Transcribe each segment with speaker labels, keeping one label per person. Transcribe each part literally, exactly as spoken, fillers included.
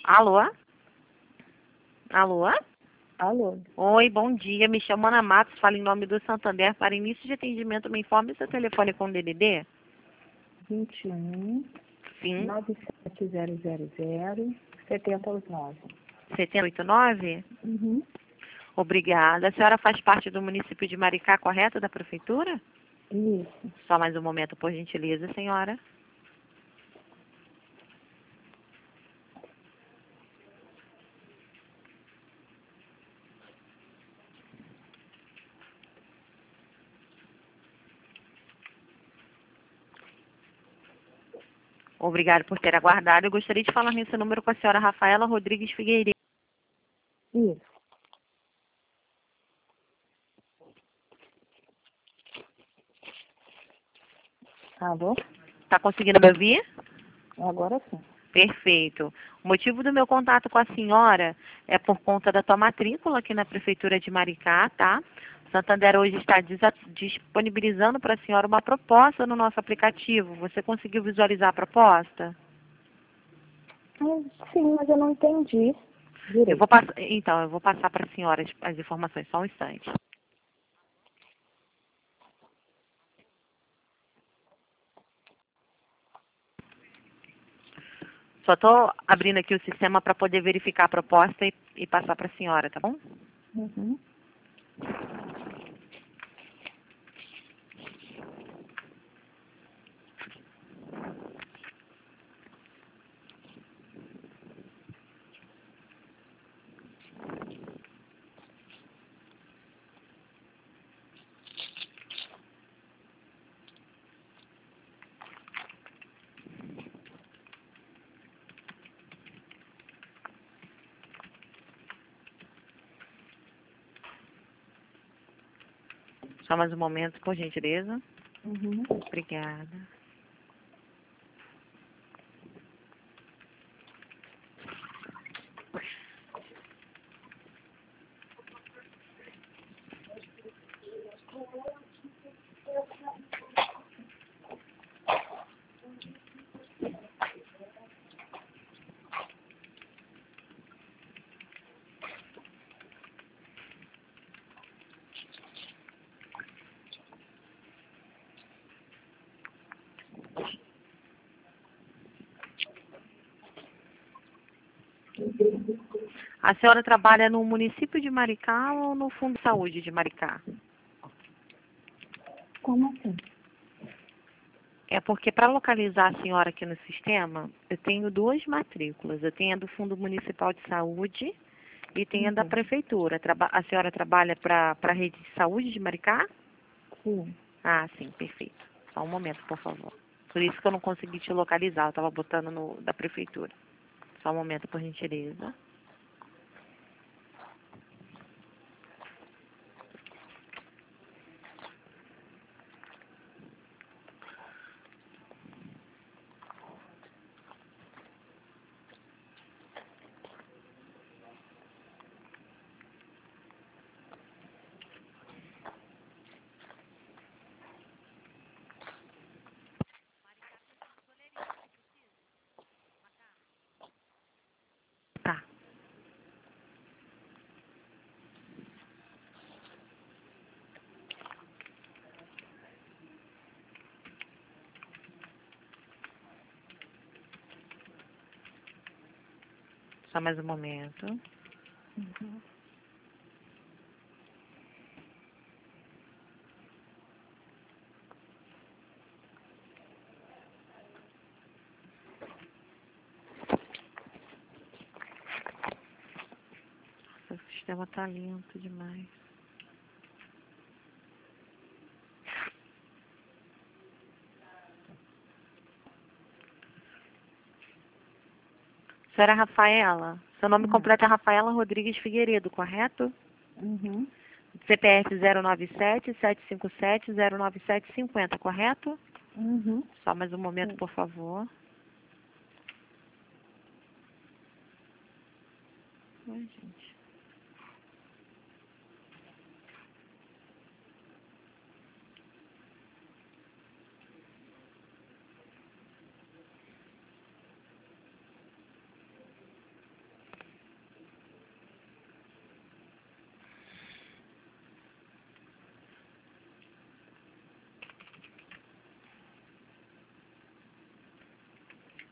Speaker 1: Alô? Alô?
Speaker 2: Alô?
Speaker 1: Oi, bom dia. Me chamo Ana Matos, falo em nome do Santander. Para início de atendimento, me informe seu telefone com D D D?
Speaker 2: vinte e um,
Speaker 1: Sim.
Speaker 2: nove sete zero zero zero, setenta e nove.
Speaker 1: sete oito nove?
Speaker 2: Uhum.
Speaker 1: Obrigada. A senhora faz parte do município de Maricá, correto, da prefeitura?
Speaker 2: Isso.
Speaker 1: Só mais um momento, por gentileza, senhora. Obrigada por ter aguardado. Eu gostaria de falar nesse número com a senhora Rafaela Rodrigues Figueiredo.
Speaker 2: Isso. Alô?
Speaker 1: Está conseguindo me ouvir?
Speaker 2: Agora sim.
Speaker 1: Perfeito. O motivo do meu contato com a senhora é por conta da tua matrícula aqui na Prefeitura de Maricá, tá? Santander hoje está desa- disponibilizando para a senhora uma proposta no nosso aplicativo. Você conseguiu visualizar a proposta?
Speaker 2: Ah, sim, mas eu não entendi
Speaker 1: Eu
Speaker 2: direito.
Speaker 1: vou passar, então, eu vou passar para a senhora as, as informações, só um instante. Só estou abrindo aqui o sistema para poder verificar a proposta e, e passar para a senhora, tá bom?
Speaker 2: Uhum.
Speaker 1: Só mais um momento, por gentileza.
Speaker 2: Uhum.
Speaker 1: Obrigada. A senhora trabalha no município de Maricá ou no Fundo de Saúde de Maricá?
Speaker 2: Como assim?
Speaker 1: É porque para localizar a senhora aqui no sistema, eu tenho duas matrículas. Eu tenho a do Fundo Municipal de Saúde e tenho a da
Speaker 2: Uhum.
Speaker 1: Prefeitura. Traba- a senhora trabalha para a rede de saúde de Maricá?
Speaker 2: Sim.
Speaker 1: Ah, sim, perfeito. Só um momento, por favor. Por isso que eu não consegui te localizar, eu estava botando no da Prefeitura. Só um momento, por gentileza. Tá. Só mais um momento.
Speaker 2: Uhum.
Speaker 1: Nossa, o sistema tá lento demais. Senhora Rafaela, seu nome
Speaker 2: Uhum.
Speaker 1: completo é Rafaela Rodrigues Figueiredo, correto?
Speaker 2: Uhum.
Speaker 1: C P F zero nove sete, sete cinco sete, zero nove sete cinco zero, correto?
Speaker 2: Uhum.
Speaker 1: Só mais um momento,
Speaker 2: Sim.
Speaker 1: por favor. Ai, gente.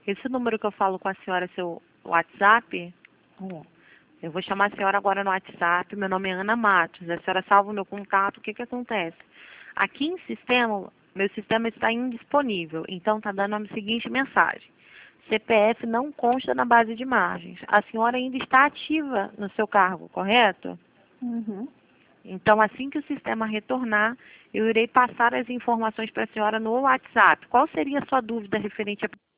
Speaker 1: Esse número que eu falo com a senhora é seu WhatsApp?
Speaker 2: É.
Speaker 1: Eu vou chamar a senhora agora no WhatsApp. Meu nome é Ana Matos. A senhora salva o meu contato. O que que acontece? Aqui em sistema, meu sistema está indisponível. Então, está dando a seguinte mensagem. C P F não consta na base de margens. A senhora ainda está ativa no seu cargo, correto?
Speaker 2: Uhum.
Speaker 1: Então, assim que o sistema retornar, eu irei passar as informações para a senhora no WhatsApp. Qual seria a sua dúvida referente a